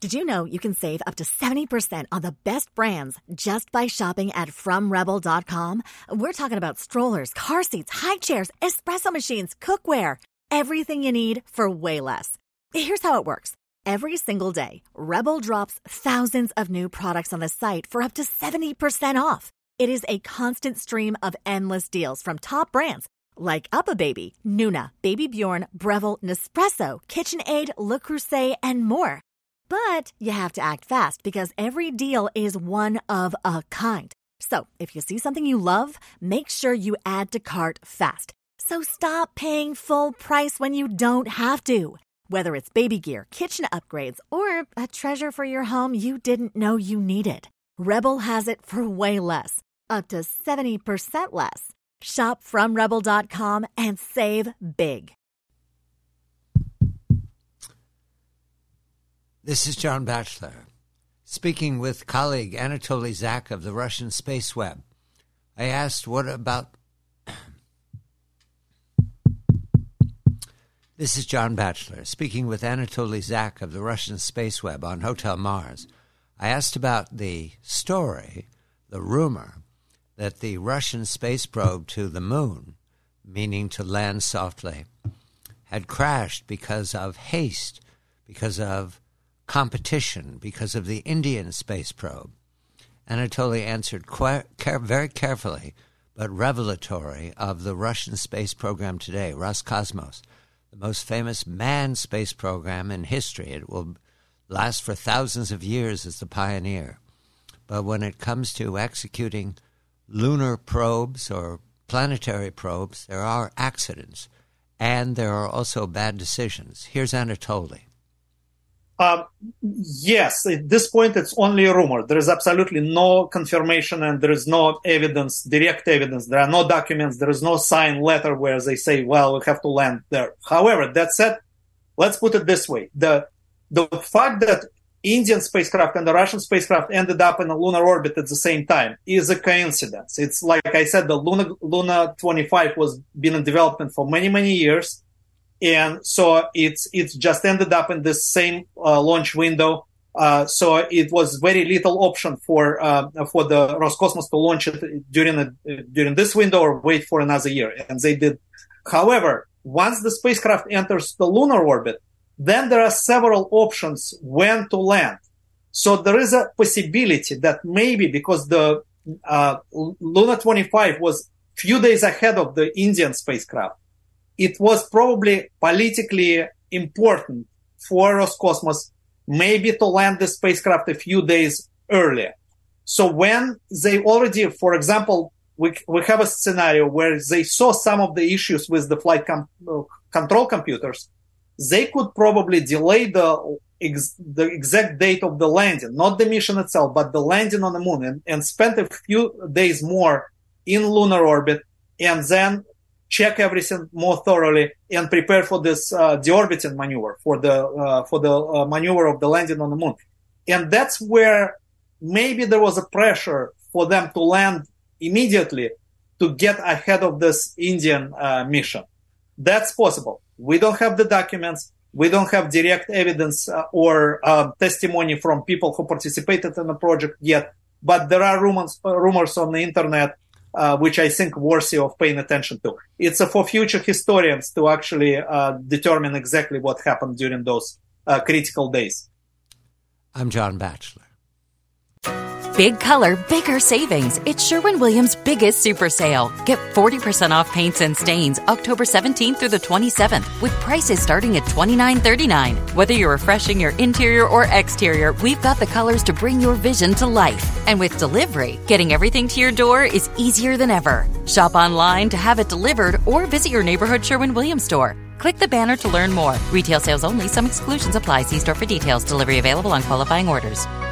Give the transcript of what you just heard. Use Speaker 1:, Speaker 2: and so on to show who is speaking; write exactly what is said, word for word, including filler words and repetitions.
Speaker 1: Did you know you can save up to seventy percent on the best brands just by shopping at from rebel dot com? We're talking about strollers, car seats, high chairs, espresso machines, cookware, everything you need for way less. Here's how it works. Every single day, Rebel drops thousands of new products on the site for up to seventy percent off. It is a constant stream of endless deals from top brands like UPPAbaby, Nuna, Baby Bjorn, Breville, Nespresso, KitchenAid, Le Creuset, and more. But you have to act fast because every deal is one of a kind. So if you see something you love, make sure you add to cart fast. So stop paying full price when you don't have to. Whether it's baby gear, kitchen upgrades, or a treasure for your home you didn't know you needed, Rebel has it for way less, up to seventy percent less. Shop from rebel dot com and save big.
Speaker 2: This is John Batchelor, speaking with colleague Anatoly Zak of the Russian Space Web. I asked, what about... This is John Batchelor, speaking with Anatoly Zak of the Russian Space Web on Hotel Mars. I asked about the story, the rumor, that the Russian space probe to the moon, meaning to land softly, had crashed because of haste, because of competition, because of the Indian space probe. Anatoly answered quite care, very carefully, but revelatory, of the Russian space program today, Roscosmos, the most famous manned space program in history. It will last for thousands of years as the pioneer. But when it comes to executing lunar probes or planetary probes, there are accidents, and there are also bad decisions. Here's Anatoly.
Speaker 3: Uh, yes, at this point, it's only a rumor. There is absolutely no confirmation and there is no evidence, direct evidence. There are no documents. There is no signed letter where they say, well, we have to land there. However, that said, let's put it this way. The, the fact that Indian spacecraft and the Russian spacecraft ended up in a lunar orbit at the same time is a coincidence. It's like I said, the Luna, Luna twenty-five was been in development for many, many years. And so it's it's just ended up in this same uh, launch window. Uh, so it was very little option for uh, for the Roscosmos to launch it during a, during this window or wait for another year, and they did. However, once the spacecraft enters the lunar orbit, then there are several options when to land. So there is a possibility that maybe because the uh, Luna twenty-five was few days ahead of the Indian spacecraft, it was probably politically important for Roscosmos maybe to land the spacecraft a few days earlier. So when they already, for example, we we have a scenario where they saw some of the issues with the flight com- control computers, they could probably delay the ex- the exact date of the landing, not the mission itself, but the landing on the moon, and, and spend a few days more in lunar orbit, and then check everything more thoroughly and prepare for this uh, deorbiting maneuver, for the uh, for the uh, maneuver of the landing on the moon. And that's where maybe there was a pressure for them to land immediately to get ahead of this Indian uh, mission. That's possible. We don't have the documents. We don't have direct evidence uh, or uh, testimony from people who participated in the project yet, but there are rumors, uh, rumors on the internet Uh, which I think worthy of paying attention to. It's uh, for future historians to actually uh, determine exactly what happened during those uh, critical days.
Speaker 2: I'm John Batchelor.
Speaker 4: Big color, bigger savings. It's Sherwin-Williams' biggest super sale. Get forty percent off paints and stains October seventeenth through the twenty-seventh with prices starting at twenty-nine thirty-nine. Whether you're refreshing your interior or exterior, we've got the colors to bring your vision to life. And with delivery, getting everything to your door is easier than ever. Shop online to have it delivered or visit your neighborhood Sherwin-Williams store. Click the banner to learn more. Retail sales only. Some exclusions apply. See store for details. Delivery available on qualifying orders.